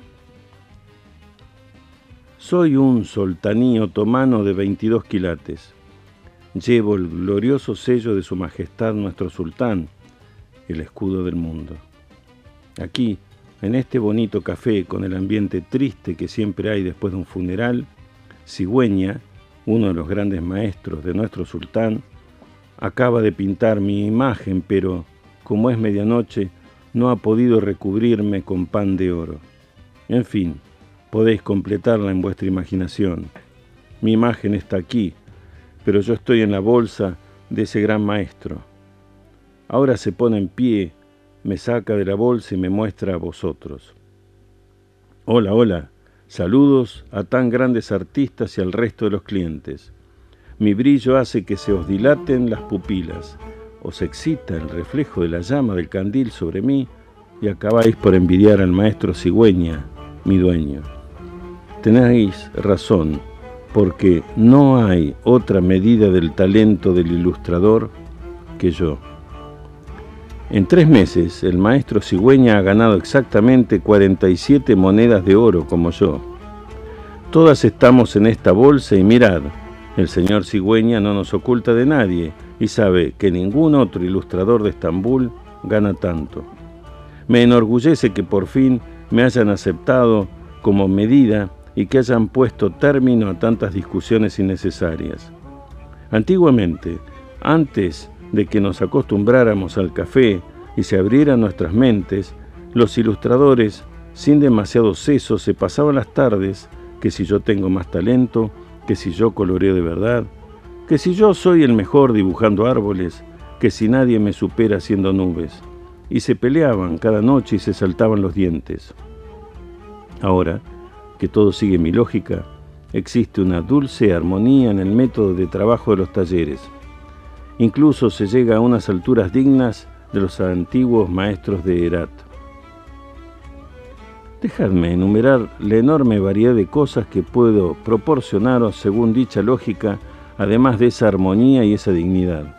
Soy un soltaní otomano de 22 quilates. Llevo el glorioso sello de su majestad nuestro sultán, el escudo del mundo. Aquí, en este bonito café, con el ambiente triste que siempre hay después de un funeral, Sigüeña, uno de los grandes maestros de nuestro sultán, acaba de pintar mi imagen, pero, como es medianoche, no ha podido recubrirme con pan de oro. En fin, podéis completarla en vuestra imaginación. Mi imagen está aquí, pero yo estoy en la bolsa de ese gran maestro. Ahora se pone en pie, me saca de la bolsa y me muestra a vosotros. Hola, hola, saludos a tan grandes artistas y al resto de los clientes. Mi brillo hace que se os dilaten las pupilas, os excita el reflejo de la llama del candil sobre mí y acabáis por envidiar al maestro Sigüeña, mi dueño. Tenéis razón, porque no hay otra medida del talento del ilustrador que yo. En 3 meses, el maestro Sigüeña ha ganado exactamente 47 monedas de oro como yo. Todas estamos en esta bolsa y mirad, el señor Sigüeña no nos oculta de nadie y sabe que ningún otro ilustrador de Estambul gana tanto. Me enorgullece que por fin me hayan aceptado como medida y que hayan puesto término a tantas discusiones innecesarias. Antiguamente, antes de que nos acostumbráramos al café y se abrieran nuestras mentes, los ilustradores, sin demasiado seso, se pasaban las tardes, que si yo tengo más talento, que si yo coloreo de verdad, que si yo soy el mejor dibujando árboles, que si nadie me supera haciendo nubes, y se peleaban cada noche y se saltaban los dientes. Ahora, que todo sigue mi lógica, existe una dulce armonía en el método de trabajo de los talleres. Incluso se llega a unas alturas dignas de los antiguos maestros de Herat. Dejadme enumerar la enorme variedad de cosas que puedo proporcionaros según dicha lógica, además de esa armonía y esa dignidad.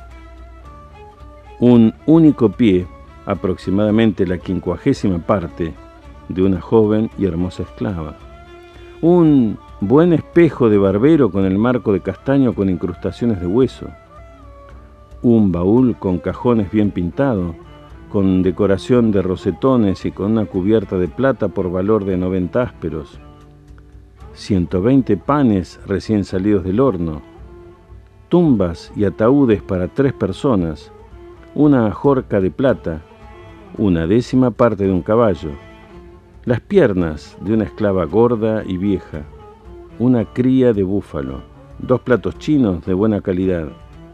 Un único pie, aproximadamente la 50ª parte, de una joven y hermosa esclava. Un buen espejo de barbero con el marco de castaño con incrustaciones de hueso. Un baúl con cajones bien pintado, con decoración de rosetones y con una cubierta de plata por valor de 90 ásperos. 120 panes recién salidos del horno. Tumbas y ataúdes para 3 personas. Una jorca de plata. 1/10 parte de un caballo. Las piernas de una esclava gorda y vieja. Una cría de búfalo. 2 platos chinos de buena calidad.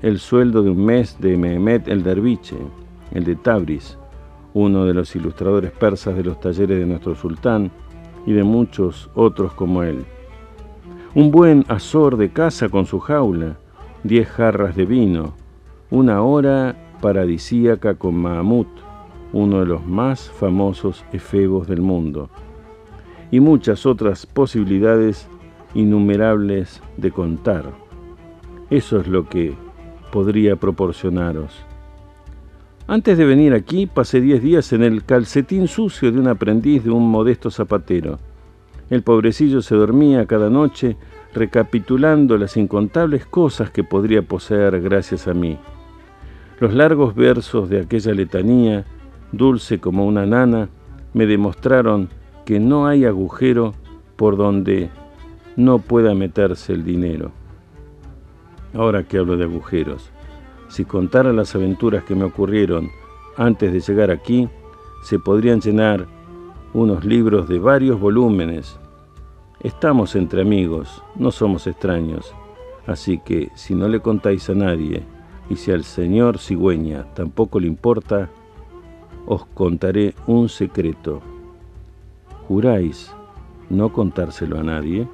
el sueldo de un mes de Mehmet el Derviche, el de Tabriz, uno de los ilustradores persas de los talleres de nuestro sultán y de muchos otros como él. Un buen azor de casa con su jaula, 10 jarras de vino, una hora paradisíaca con Mahmud, uno de los más famosos efebos del mundo, y muchas otras posibilidades innumerables de contar. Eso es lo que podría proporcionaros. Antes de venir aquí pasé 10 días en el calcetín sucio de un aprendiz de un modesto zapatero. El pobrecillo se dormía cada noche recapitulando las incontables cosas que podría poseer gracias a mí. Los largos versos de aquella letanía, dulce como una nana, me demostraron que no hay agujero por donde no pueda meterse el dinero. Ahora que hablo de agujeros, si contara las aventuras que me ocurrieron antes de llegar aquí, se podrían llenar unos libros de varios volúmenes. Estamos entre amigos, no somos extraños, así que si no le contáis a nadie, y si al señor Cigüeña tampoco le importa, os contaré un secreto. ¿Juráis no contárselo a nadie?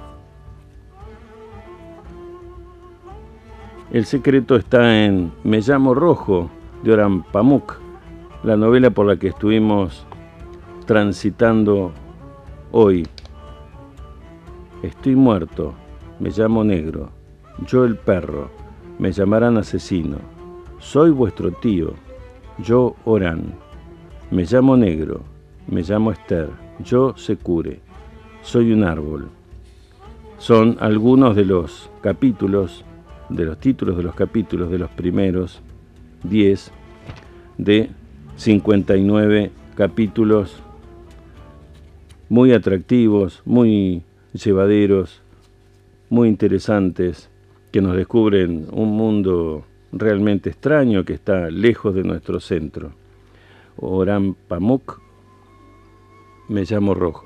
El secreto está en Me llamo Rojo, de Orhan Pamuk, la novela por la que estuvimos transitando hoy. Estoy muerto, me llamo Negro, yo el perro, me llamarán asesino. Soy vuestro tío, yo Orhan. Me llamo Negro, me llamo Esther, yo Secure. Soy un árbol. Son algunos de los capítulos, de los títulos de los capítulos de los primeros 10 de 59 capítulos muy atractivos, muy llevaderos, muy interesantes, que nos descubren un mundo realmente extraño que está lejos de nuestro centro. Orhan Pamuk, Me llamo Rojo.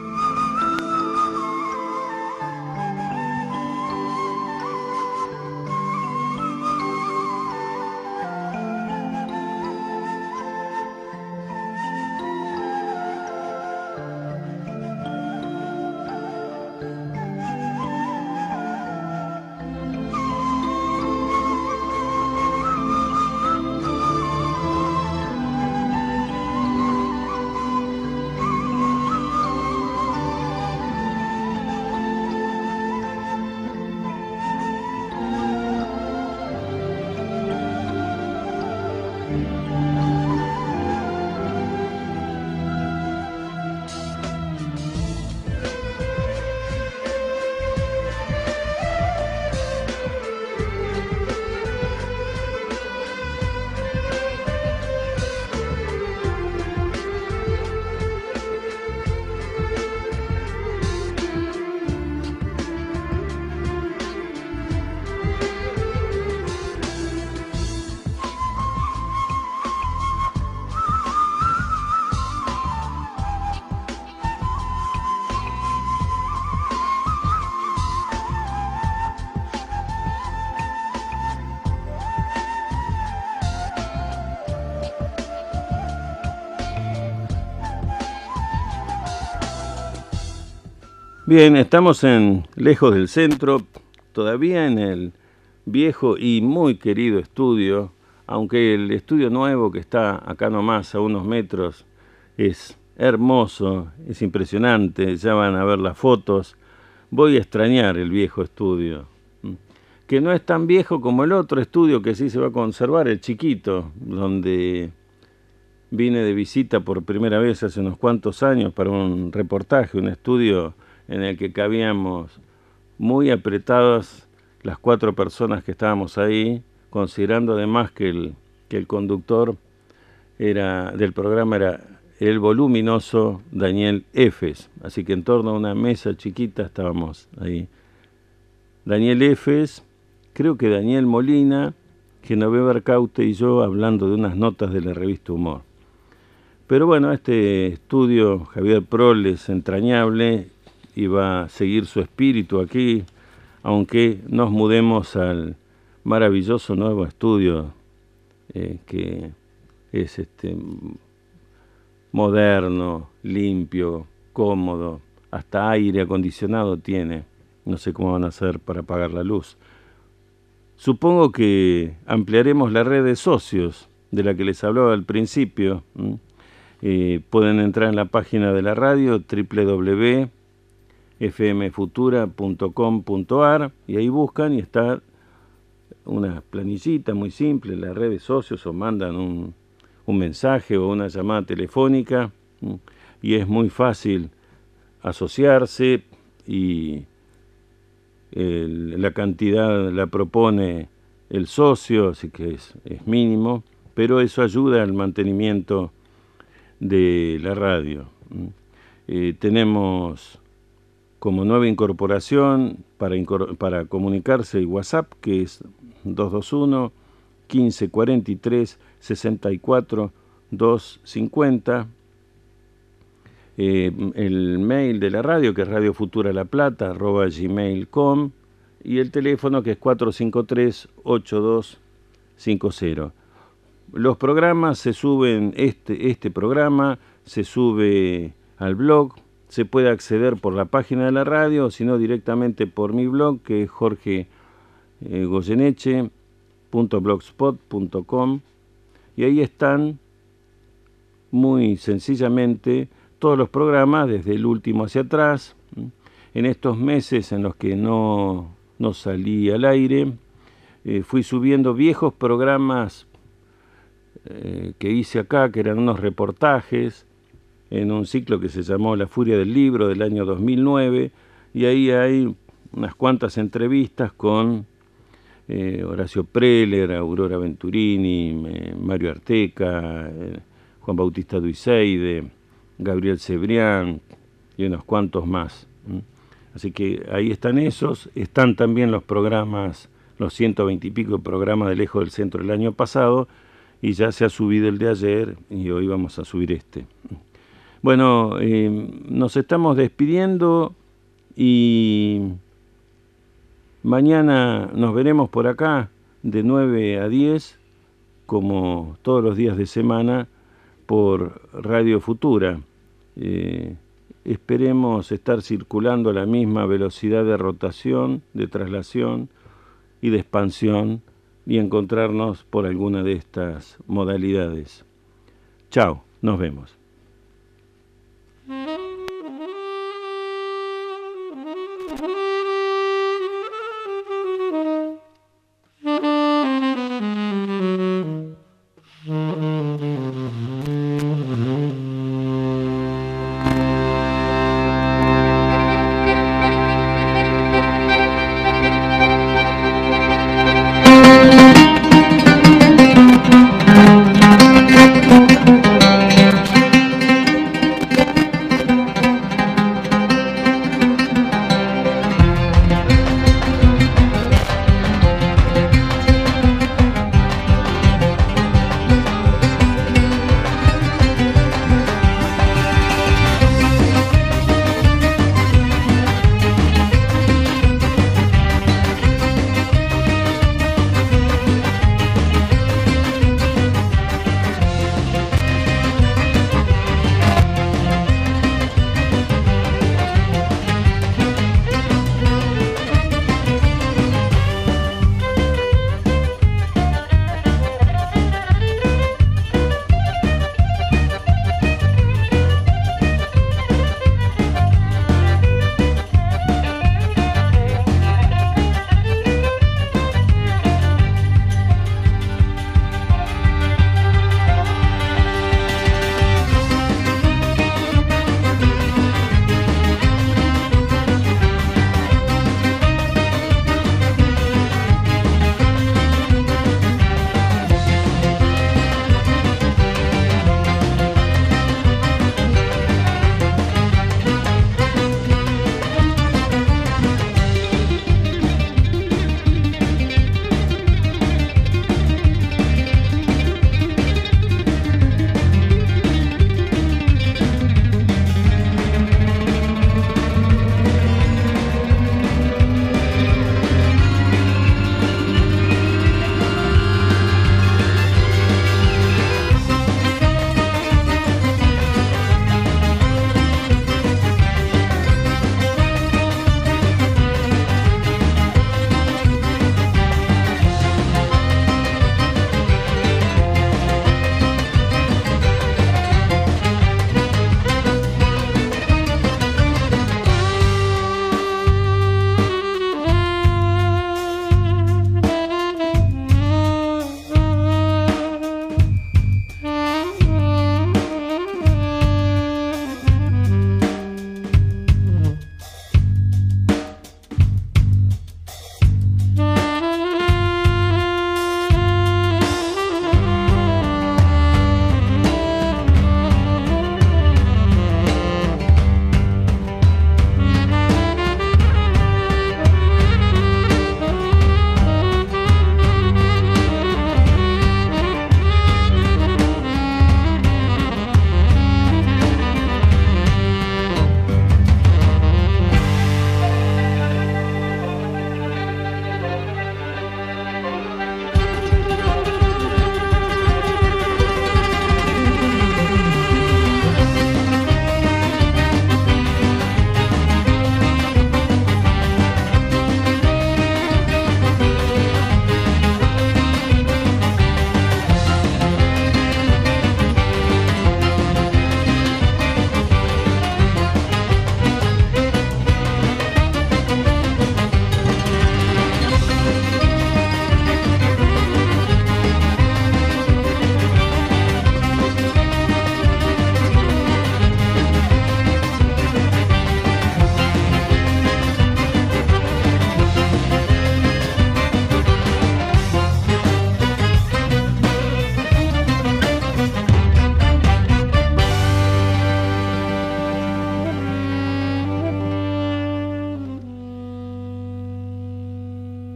Bien, estamos lejos del centro, todavía en el viejo y muy querido estudio, aunque el estudio nuevo que está acá nomás a unos metros es hermoso, es impresionante, ya van a ver las fotos. Voy a extrañar el viejo estudio, que no es tan viejo como el otro estudio que sí se va a conservar, el chiquito, donde vine de visita por primera vez hace unos cuantos años para un reportaje, un estudio en el que cabíamos muy apretadas las 4 personas que estábamos ahí, considerando además que el conductor del programa era el voluminoso Daniel Efes, así que en torno a una mesa chiquita estábamos ahí. Daniel Efes, creo que Daniel Molina, Genoveva Arcaute y yo hablando de unas notas de la revista Humor. Pero bueno, este estudio, Javier Proles, entrañable, y va a seguir su espíritu aquí, aunque nos mudemos al maravilloso nuevo estudio que es moderno, limpio, cómodo, hasta aire acondicionado tiene. No sé cómo van a hacer para apagar la luz. Supongo que ampliaremos la red de socios de la que les hablaba al principio. Pueden entrar en la página de la radio www.fmfutura.com.ar y ahí buscan y está una planillita muy simple, la red de socios, o mandan un mensaje o una llamada telefónica y es muy fácil asociarse y la cantidad la propone el socio, así que es mínimo, pero eso ayuda al mantenimiento de la radio. Tenemos como nueva incorporación para comunicarse el WhatsApp, que es 221 1543 64 250. El mail de la radio, que es radiofuturalaplata@gmail.com, y el teléfono, que es 453-8250. Los programas se suben, este programa se sube al blog, se puede acceder por la página de la radio, o si no directamente por mi blog, que es jorgeneche.blogspot.com, y ahí están muy sencillamente todos los programas, desde el último hacia atrás. En estos meses en los que no salí al aire, fui subiendo viejos programas que hice acá, que eran unos reportajes, en un ciclo que se llamó La Furia del Libro, del año 2009, y ahí hay unas cuantas entrevistas con Horacio Preller, Aurora Venturini, Mario Arteca, Juan Bautista Duiseide, Gabriel Cebrián y unos cuantos más. Así que ahí están esos. Están también los programas, los 120 y pico programas de Lejos del Centro del año pasado, y ya se ha subido el de ayer y hoy vamos a subir este. Bueno, nos estamos despidiendo y mañana nos veremos por acá de 9 a 10, como todos los días de semana, por Radio Futura. Esperemos estar circulando a la misma velocidad de rotación, de traslación y de expansión, y encontrarnos por alguna de estas modalidades. Chao, nos vemos.